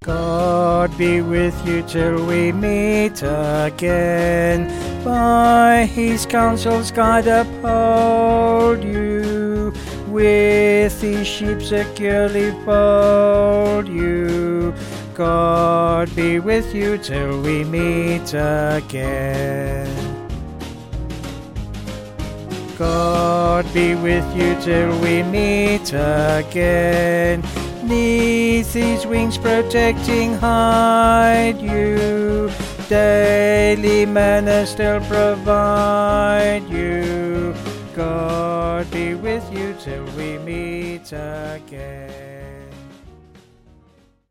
God be with you till we meet again. By his counsels guide uphold you. With his sheep securely fold you. God be with you till we meet again. God be with you till we meet again. Neath his wings protecting hide you. Daily manna still provide you. God be with you till we meet again.